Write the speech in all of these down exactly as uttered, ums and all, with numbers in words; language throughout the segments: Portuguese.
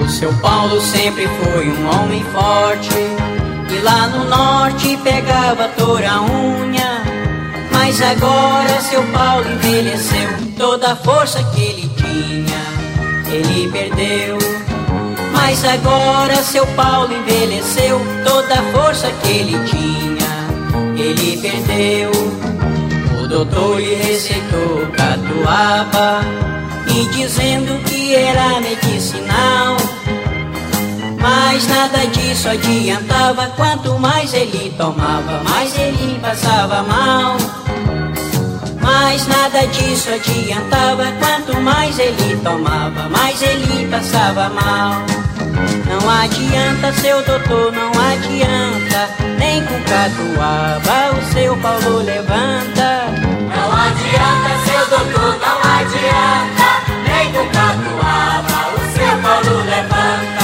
Seu Paulo sempre foi um homem forte, e lá no norte pegava toda a unha. Mas agora seu Paulo envelheceu, toda a força que ele tinha, ele perdeu. Mas agora seu Paulo envelheceu, toda a força que ele tinha, ele perdeu. O doutor lhe receitou catuaba, e dizendo que era medicinal, mas nada disso adiantava. Quanto mais ele tomava, mais ele passava mal. Mas nada disso adiantava. Quanto mais ele tomava, mais ele passava mal. Não adianta, seu doutor, não adianta, nem com catuaba o seu Paulo levanta. Não adianta, seu doutor, não adianta, nem com catuaba o seu Paulo levanta.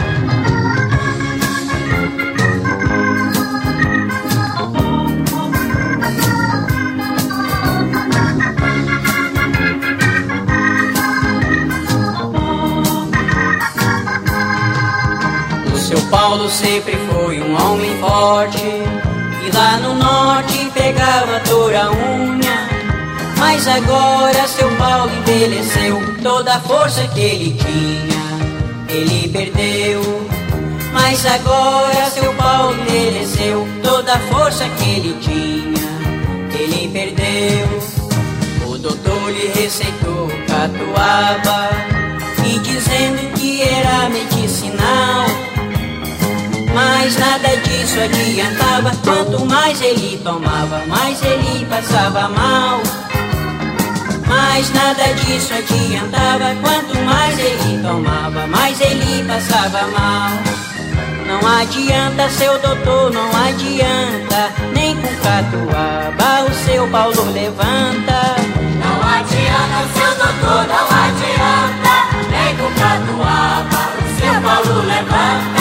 Seu Paulo sempre foi um homem forte, e lá no norte pegava toda a unha. Mas agora seu Paulo envelheceu, toda a força que ele tinha, ele perdeu. Mas agora seu Paulo envelheceu, toda a força que ele tinha, ele perdeu. O doutor lhe receitou catuaba, e dizendo que era medicinal, mas nada disso adiantava. Quanto mais ele tomava, mais ele passava mal. Mas nada disso adiantava. Quanto mais ele tomava, mais ele passava mal. Não adianta, seu doutor, não adianta, nem com catuaba o seu Paulo levanta. Não adianta, seu doutor, não adianta, nem com catuaba o seu Paulo levanta.